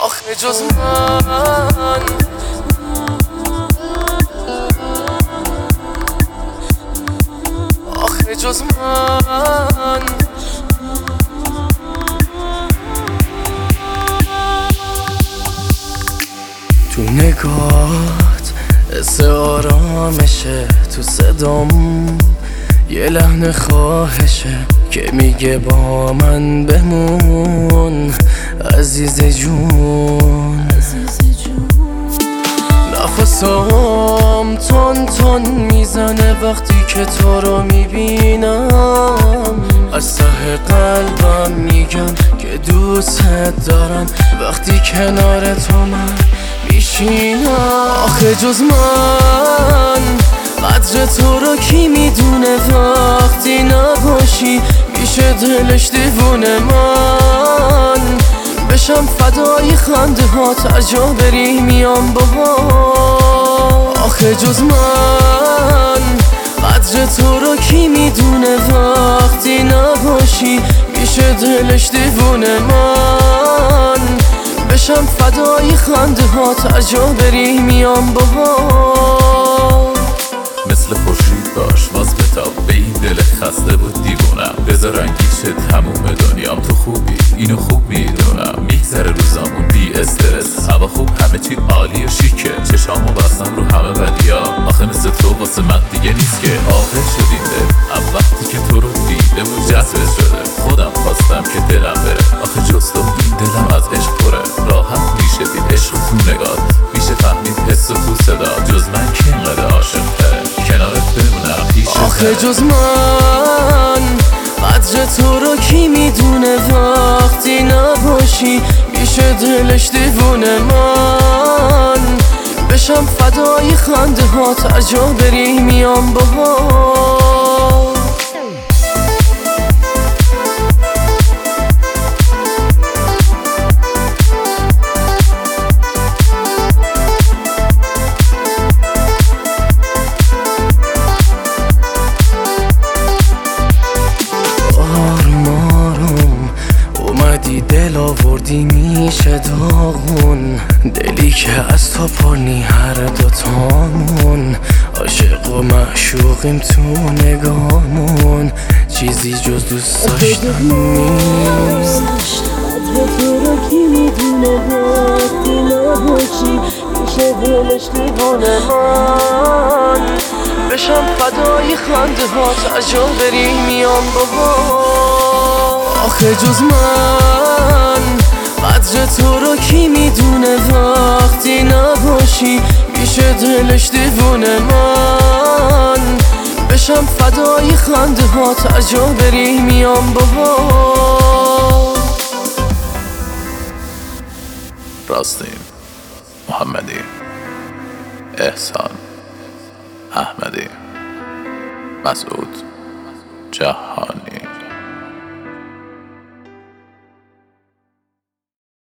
آخه جز من آخه جز من تو نگات حس آرامشه، تو صدام یه لحن خواهشه که میگه با من بمون عزیز جون. نفسام تون تون میزنه وقتی که تو رو میبینم، از ته قلبم میگم که دوست دارم وقتی کنار تو من میشینم. آخه جز من قدر تو رو کی میدونه، وقتی نباشی میشه دلش دیوونه. من بشم فدای خنده هات، هر جا بری میام باهات. آخه جز من قدر تو رو کی میدونه، وقتی نباشی میشه دلش دیوونه. من بشم فدای خنده هات، هر جا بری میام باهات. مثل خورشید باش باز بتاب به این دل خسته بود دیوونم، بذار رنگی شه تموم دنیام، تو خوبی اینو خوب میدونم. میگذره روزامون بی استرس، هوا خوب همه چی عالی و شیکه، چشامو بستم رو همه بدیا. آخه مثل تو واسه من دیگه نیست که عاقل شدیم دل، هم وقتی که تو رو دیده و جذبه شده خودم خواستم که دلم بره. آخه جز تو این دلم از عشق پره، راحت میشه دید عشق تو نگات، میشه فهمید حس تو صدا. جز من که اینقدر عاشق تره کنارت بمونم پیش. آخه جز من قدر تو رو کی میدونه، وقتی نباشی میشه دلش دیوونه. من بشم فدای خنده هات، هر جا بری میام باهات. دل آوردی میشه داغون، دلی که از تو پرنی هر دوتامون. عاشق و معشوقیم تو نگامون، چیزی جز دوست داشتن نیست. قدر تو رو کی میدونه، وقتی نباشی میشه دلش دیوونه. من بشم فدای خنده هات، هر جا بری میام باهات. آخه جز من قدر تو رو کی میدونه، وقتی نباشی میشه دلش دیوونه. من بشم فدای خنده هات، هر جا بری میام باهات. راستین محمدی، احسان احمدی، مسعود جهانی.